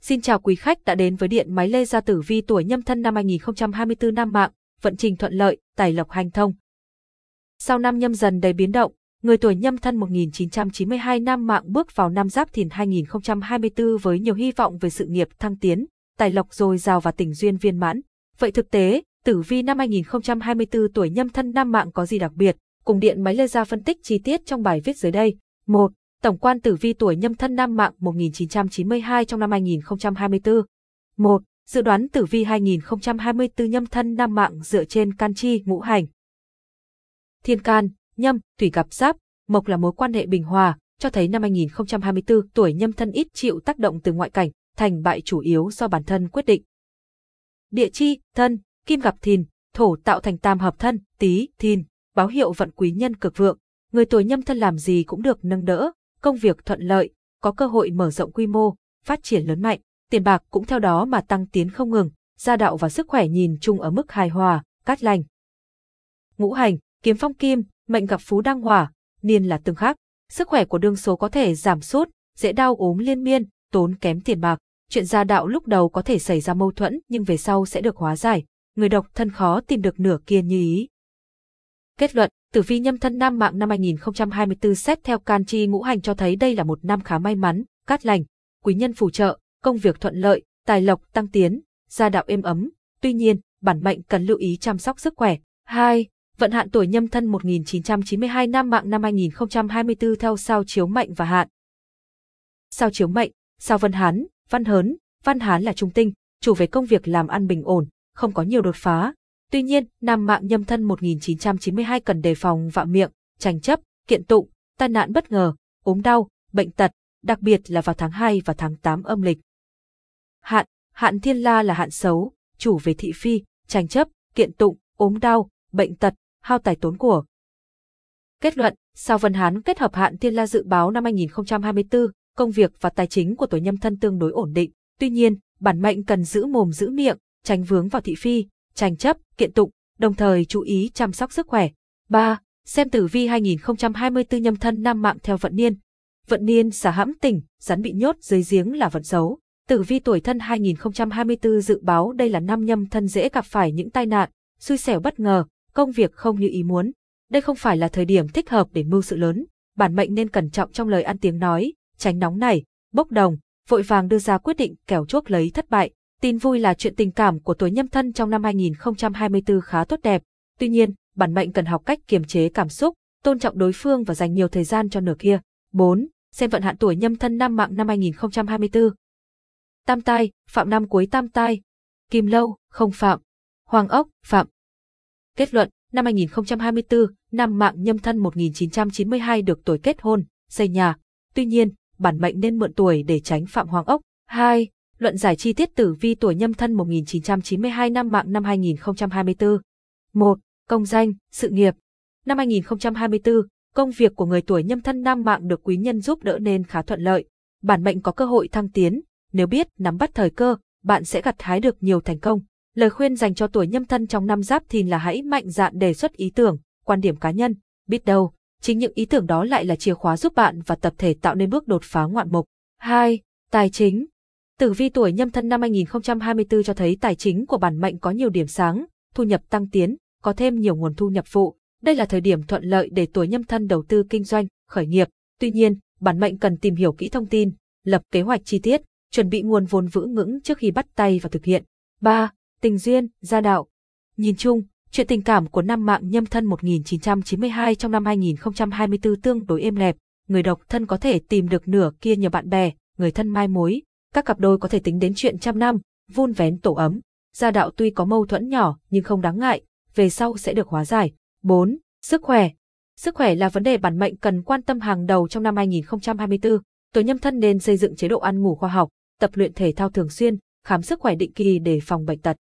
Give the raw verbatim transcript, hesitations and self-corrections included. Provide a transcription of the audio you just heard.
Xin chào quý khách đã đến với điện máy Lê Gia tử vi tuổi Nhâm Thân năm hai nghìn không trăm hai mươi tư nam mạng, vận trình thuận lợi, tài lộc hanh thông. Sau năm Nhâm Dần đầy biến động, người tuổi Nhâm Thân một nghìn chín trăm chín mươi hai nam mạng bước vào năm Giáp Thìn hai nghìn không trăm hai mươi tư với nhiều hy vọng về sự nghiệp thăng tiến, tài lộc dồi dào và tình duyên viên mãn. Vậy thực tế, tử vi năm hai nghìn không trăm hai mươi tư tuổi Nhâm Thân nam mạng có gì đặc biệt? Cùng điện máy Lê Gia phân tích chi tiết trong bài viết dưới đây. một. Tổng quan tử vi tuổi Nhâm Thân nam mạng một nghìn chín trăm chín mươi hai trong năm hai nghìn không trăm hai mươi tư. một. Dự đoán tử vi hai nghìn không trăm hai mươi tư Nhâm Thân nam mạng dựa trên can chi ngũ hành. Thiên can, Nhâm, Thủy gặp Giáp, Mộc là mối quan hệ bình hòa, cho thấy năm hai nghìn không trăm hai mươi tư tuổi Nhâm Thân ít chịu tác động từ ngoại cảnh, thành bại chủ yếu do bản thân quyết định. Địa chi, Thân, Kim gặp Thìn, Thổ tạo thành tam hợp Thân, Tý, Thìn, báo hiệu vận quý nhân cực vượng. Người tuổi Nhâm Thân làm gì cũng được nâng đỡ, công việc thuận lợi, có cơ hội mở rộng quy mô, phát triển lớn mạnh, tiền bạc cũng theo đó mà tăng tiến không ngừng, gia đạo và sức khỏe nhìn chung ở mức hài hòa, cát lành. Ngũ hành, Kiếm phong kim, mệnh gặp Phú đăng hỏa, niên là tương khắc, sức khỏe của đương số có thể giảm sút, dễ đau ốm liên miên, tốn kém tiền bạc, chuyện gia đạo lúc đầu có thể xảy ra mâu thuẫn nhưng về sau sẽ được hóa giải, người độc thân khó tìm được nửa kia như ý. Kết luận, tử vi Nhâm Thân nam mạng năm hai nghìn không trăm hai mươi tư xét theo can chi ngũ hành cho thấy đây là một năm khá may mắn, cát lành, quý nhân phù trợ, công việc thuận lợi, tài lộc tăng tiến, gia đạo êm ấm. Tuy nhiên, bản mệnh cần lưu ý chăm sóc sức khỏe. hai. Vận hạn tuổi Nhâm Thân một nghìn chín trăm chín mươi hai nam mạng năm hai nghìn không trăm hai mươi tư theo sao chiếu mệnh và hạn. Sao chiếu mệnh, sao Văn Hán, Văn Hớn, Văn Hán là trung tinh, chủ về công việc làm ăn bình ổn, không có nhiều đột phá. Tuy nhiên, nam mạng Nhâm Thân một nghìn chín trăm chín mươi hai cần đề phòng vạ miệng, tranh chấp, kiện tụng, tai nạn bất ngờ, ốm đau, bệnh tật, đặc biệt là vào tháng hai và tháng tám âm lịch. Hạn, hạn Thiên La là hạn xấu, chủ về thị phi, tranh chấp, kiện tụng, ốm đau, bệnh tật, hao tài tốn của. Kết luận, sao Văn Hán kết hợp hạn Thiên La dự báo năm hai nghìn không trăm hai mươi tư, công việc và tài chính của tuổi Nhâm Thân tương đối ổn định. Tuy nhiên, bản mệnh cần giữ mồm giữ miệng, tránh vướng vào thị phi, tranh chấp, kiện tụng, đồng thời chú ý chăm sóc sức khỏe. ba. Xem tử vi hai nghìn không trăm hai mươi tư Nhâm Thân nam mạng theo vận niên. Vận niên xả hãm tỉnh, rắn bị nhốt dưới giếng là vận xấu. Tử vi tuổi Thân hai nghìn không trăm hai mươi tư dự báo đây là năm Nhâm Thân dễ gặp phải những tai nạn, xui xẻo bất ngờ, công việc không như ý muốn. Đây không phải là thời điểm thích hợp để mưu sự lớn, bản mệnh nên cẩn trọng trong lời ăn tiếng nói, tránh nóng nảy, bốc đồng, vội vàng đưa ra quyết định kẻo chuốc lấy thất bại. Tin vui là chuyện tình cảm của tuổi Nhâm Thân trong năm hai nghìn không trăm hai mươi tư khá tốt đẹp. Tuy nhiên, bản mệnh cần học cách kiềm chế cảm xúc, tôn trọng đối phương và dành nhiều thời gian cho nửa kia. bốn. Xem vận hạn tuổi Nhâm Thân nam mạng năm hai nghìn không trăm hai mươi tư. Tam tai, Phạm năm cuối tam tai. Kim lâu, không phạm. Hoàng ốc, phạm. Kết luận, năm hai nghìn không trăm hai mươi tư, nam mạng Nhâm Thân một nghìn chín trăm chín mươi hai được tuổi kết hôn, xây nhà. Tuy nhiên, bản mệnh nên mượn tuổi để tránh phạm hoàng ốc. hai. Luận giải chi tiết tử vi tuổi Nhâm Thân một nghìn chín trăm chín mươi hai nam mạng năm hai nghìn không trăm hai mươi tư. một. Công danh, sự nghiệp. Năm hai nghìn không trăm hai mươi tư, công việc của người tuổi Nhâm Thân nam mạng được quý nhân giúp đỡ nên khá thuận lợi. Bản mệnh có cơ hội thăng tiến, nếu biết nắm bắt thời cơ, bạn sẽ gặt hái được nhiều thành công. Lời khuyên dành cho tuổi Nhâm Thân trong năm Giáp Thìn là hãy mạnh dạn đề xuất ý tưởng, quan điểm cá nhân, biết đâu, chính những ý tưởng đó lại là chìa khóa giúp bạn và tập thể tạo nên bước đột phá ngoạn mục. hai. Tài chính. Tử vi tuổi Nhâm Thân năm hai nghìn không trăm hai mươi tư cho thấy tài chính của bản mệnh có nhiều điểm sáng, thu nhập tăng tiến, có thêm nhiều nguồn thu nhập phụ. Đây là thời điểm thuận lợi để tuổi Nhâm Thân đầu tư kinh doanh, khởi nghiệp. Tuy nhiên, bản mệnh cần tìm hiểu kỹ thông tin, lập kế hoạch chi tiết, chuẩn bị nguồn vốn vững vững trước khi bắt tay vào thực hiện. ba. Tình duyên, gia đạo. Nhìn chung, chuyện tình cảm của năm mạng Nhâm Thân một nghìn chín trăm chín mươi hai trong năm hai nghìn không trăm hai mươi tư tương đối êm đẹp. Người độc thân có thể tìm được nửa kia nhờ bạn bè, người thân mai mối. Các cặp đôi có thể tính đến chuyện trăm năm, vun vén tổ ấm. Gia đạo tuy có mâu thuẫn nhỏ nhưng không đáng ngại, về sau sẽ được hóa giải. bốn. Sức khỏe. Sức khỏe là vấn đề bản mệnh cần quan tâm hàng đầu trong năm hai nghìn không trăm hai mươi tư. Tuổi Nhâm Thân nên xây dựng chế độ ăn ngủ khoa học, tập luyện thể thao thường xuyên, khám sức khỏe định kỳ để phòng bệnh tật.